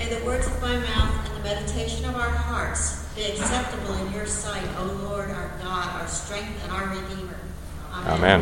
May the words of my mouth and the meditation of our hearts be acceptable in your sight, O Lord, our God, our strength and our Redeemer. Amen.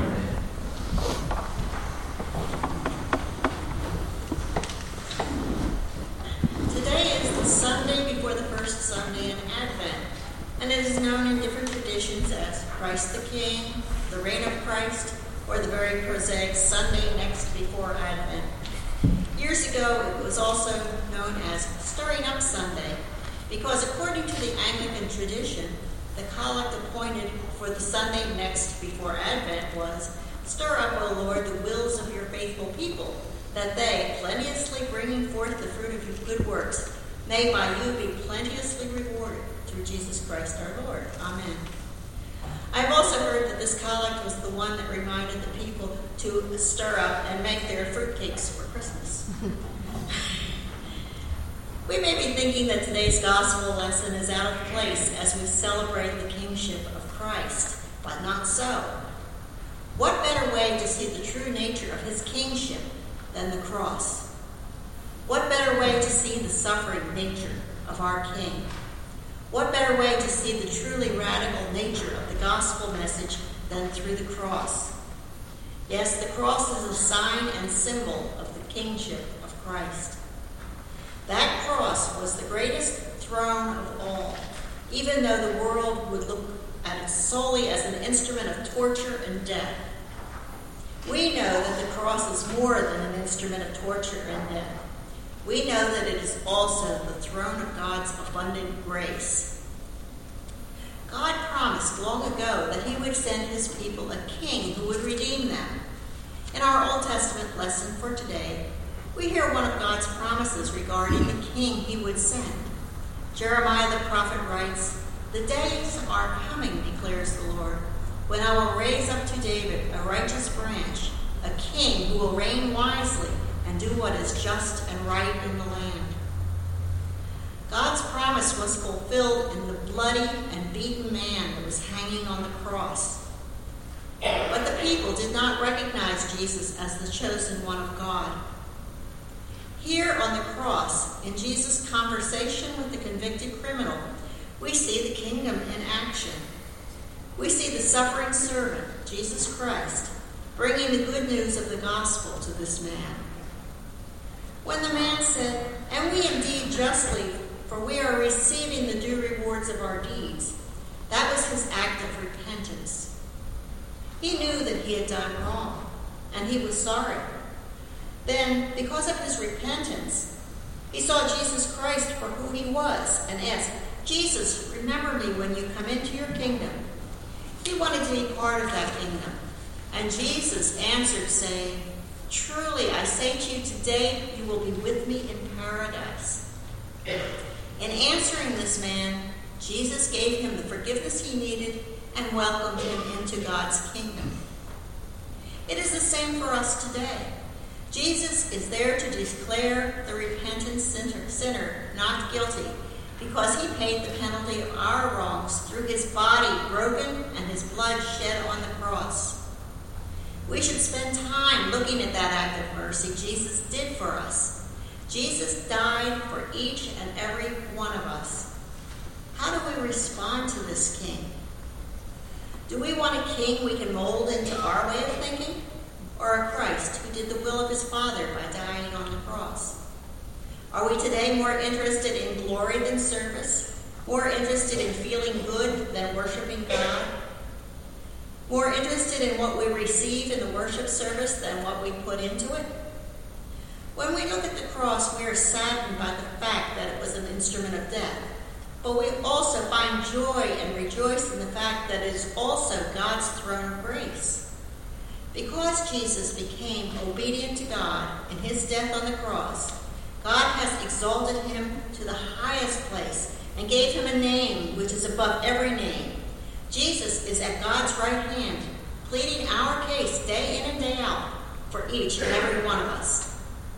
Today is the Sunday before the first Sunday in Advent, and it is known in different traditions as Christ the King, the Reign of Christ, or the very prosaic Sunday next before Advent. Years ago, it was also known as Stirring Up Sunday, because according to the Anglican tradition, the collect appointed for the Sunday next before Advent was, "Stir up, O Lord, the wills of your faithful people, that they, plenteously bringing forth the fruit of your good works, may by you be plenteously rewarded, through Jesus Christ our Lord." Amen. I have also heard that this collect was the one that reminded the people to stir up and make their fruitcakes for Christmas. We may be thinking that today's gospel lesson is out of place as we celebrate the kingship of Christ, but not so. What better way to see the true nature of his kingship than the cross? What better way to see the suffering nature of our King? What better way to see the truly radical nature of the gospel message than through the cross? Yes, the cross is a sign and symbol of the kingship of Christ. That cross was the greatest throne of all, even though the world would look at it solely as an instrument of torture and death. We know that the cross is more than an instrument of torture and death. We know that it is also the throne of God's abundant grace. God promised long ago that he would send his people a king who would redeem them. In our Old Testament lesson for today, we hear one of God's promises regarding the king he would send. Jeremiah the prophet writes, "The days are coming, declares the Lord, when I will raise up to David a righteous branch, a king who will reign wisely and do what is just and right in the land." God's promise was fulfilled in the bloody and beaten man that was hanging on the cross. But the people did not recognize Jesus as the chosen one of God. Here on the cross, in Jesus' conversation with the convicted criminal, we see the kingdom in action. We see the suffering servant, Jesus Christ, bringing the good news of the gospel to this man. When the man said, "And we indeed justly, for we are receiving the due rewards of our deeds," that was his act of repentance. He knew that he had done wrong, and he was sorry. Then, because of his repentance, he saw Jesus Christ for who he was and asked, "Jesus, remember me when you come into your kingdom." He wanted to be part of that kingdom. And Jesus answered, saying, "Truly, I say to you, today you will be with me in paradise." In answering this man, Jesus gave him the forgiveness he needed and welcomed him into God's kingdom. It is the same for us today. Jesus is there to declare the repentant sinner not guilty, because he paid the penalty of our wrongs through his body broken and his blood shed on the cross. We should spend time looking at that act of mercy Jesus did for us. Jesus died for each and every one of us. How do we respond to this king? Do we want a king we can mold into our way of thinking? Or a Christ who did the will of his Father by dying on the cross? Are we today more interested in glory than service? More interested in feeling good than worshiping God? More interested in what we receive in the worship service than what we put into it? When we look at the cross, we are saddened by the fact that it was an instrument of death. But we also find joy and rejoice in the fact that it is also God's throne of grace. Because Jesus became obedient to God in his death on the cross, God has exalted him to the highest place and gave him a name which is above every name. Jesus is at God's right hand, pleading our case day in and day out for each and every one of us.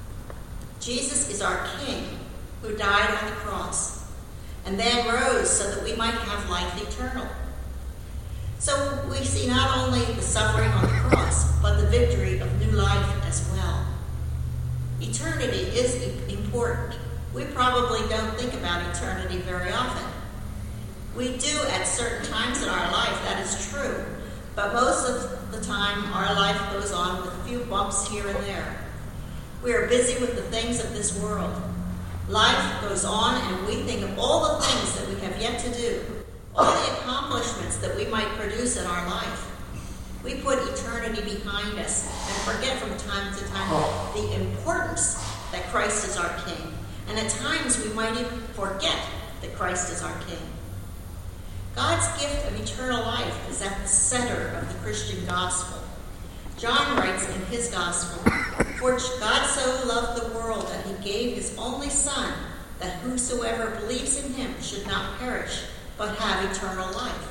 Jesus is our King who died on the cross and then rose so that we might have life eternal. So we see not only the suffering on the cross, but the victory of new life as well. Eternity is important, We probably don't think about eternity very often. We do at certain times in our life, that is true, but most of the time our life goes on with a few bumps here and there. We are busy with the things of this world. Life goes on and we think of all the things that we have yet to do, all the accomplishments that we might produce in our life. We put eternity behind us and forget from time to time the importance that Christ is our King. And at times we might even forget that Christ is our King. God's gift of eternal life is at the center of the Christian gospel. John writes in his gospel, "For God so loved the world that he gave his only Son, that whosoever believes in him should not perish, but have eternal life."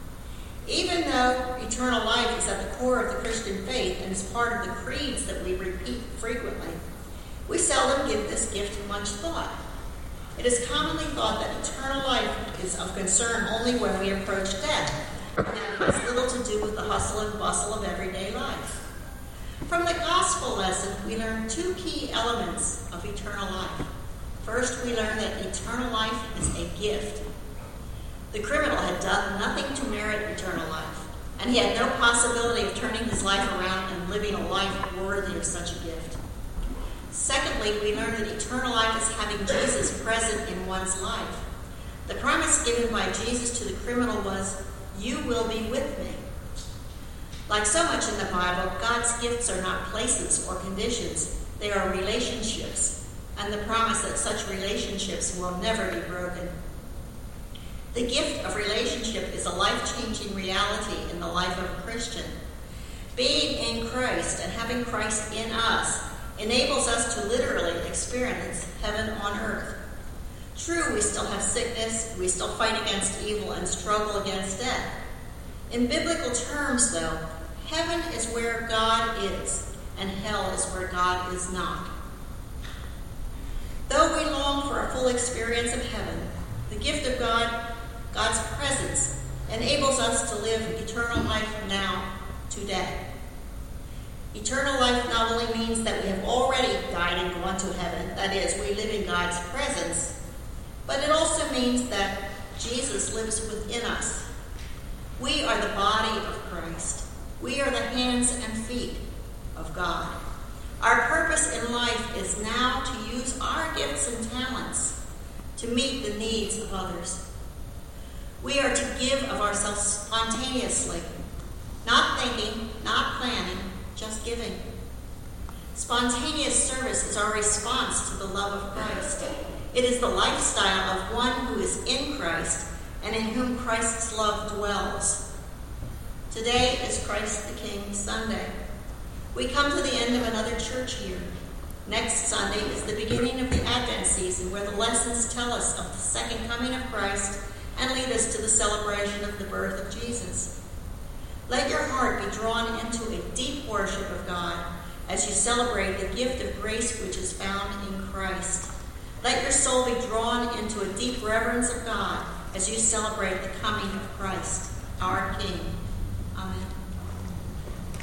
Even though eternal life is at the core of the Christian faith and is part of the creeds that we repeat frequently, we seldom give this gift much thought. It is commonly thought that eternal life is of concern only when we approach death, and that it has little to do with the hustle and bustle of everyday life. From the gospel lesson, we learn two key elements of eternal life. First, we learn that eternal life is a gift. The criminal had done nothing to merit eternal life, and he had no possibility of turning his life around and living a life worthy of such a gift. Secondly, we learn that eternal life is having Jesus present in one's life. The promise given by Jesus to the criminal was, "You will be with me." Like so much in the Bible, God's gifts are not places or conditions. They are relationships, and the promise that such relationships will never be broken. The gift of relationship is a life-changing reality in the life of a Christian. Being in Christ and having Christ in us enables us to literally experience heaven on earth. True, we still have sickness, we still fight against evil and struggle against death. In biblical terms, though, heaven is where God is, and hell is where God is not. Though we long for a full experience of heaven, the gift of God's presence, enables us to live eternal life now, today. Eternal life not only means that we have already died and gone to heaven, that is, we live in God's presence, but it also means that Jesus lives within us. We are the body of Christ. We are the hands and feet of God. Our purpose in life is now to use our gifts and talents to meet the needs of others. We are to give of ourselves spontaneously, not thinking, not planning, just giving. Spontaneous service is our response to the love of Christ. It is the lifestyle of one who is in Christ and in whom Christ's love dwells. Today is Christ the King Sunday. We come to the end of another church year. Next Sunday is the beginning of the Advent season, where the lessons tell us of the second coming of Christ and lead us to the celebration of the birth of Jesus. Let your heart be drawn into a deep worship of God as you celebrate the gift of grace which is found in Christ. Let your soul be drawn into a deep reverence of God as you celebrate the coming of Christ, our King.